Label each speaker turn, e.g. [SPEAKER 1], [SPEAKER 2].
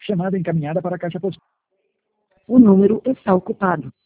[SPEAKER 1] Chamada encaminhada para a caixa postal.
[SPEAKER 2] O número está ocupado.